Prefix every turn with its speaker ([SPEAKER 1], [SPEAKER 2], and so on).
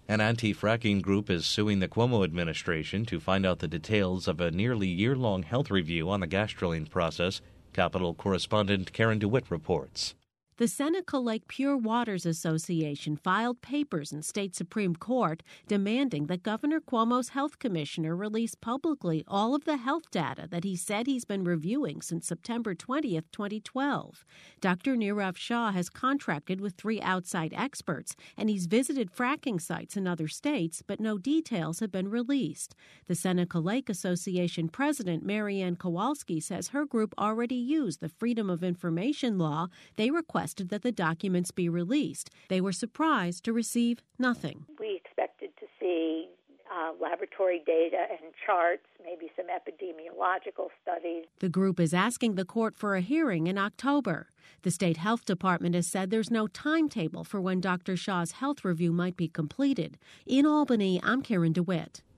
[SPEAKER 1] An anti-fracking group is suing the Cuomo administration to find out the details of a nearly year-long health review on the gas drilling process. Capitol correspondent Karen DeWitt reports.
[SPEAKER 2] The Seneca Lake Pure Waters Association filed papers in state Supreme Court demanding that Governor Cuomo's health commissioner release publicly all of the health data that he said he's been reviewing since September 20th, 2012. Dr. Nirav Shah has contracted with 3 outside experts, and he's visited fracking sites in other states, but no details have been released. The Seneca Lake Association president, Marianne Kowalski, says her group already used the Freedom of Information law. They requested that the documents be released. They were surprised to receive nothing.
[SPEAKER 3] We expected to see laboratory data and charts, maybe some epidemiological studies.
[SPEAKER 2] The group is asking the court for a hearing in October. The state health department has said there's no timetable for when Dr. Shah's health review might be completed. In Albany, I'm Karen DeWitt.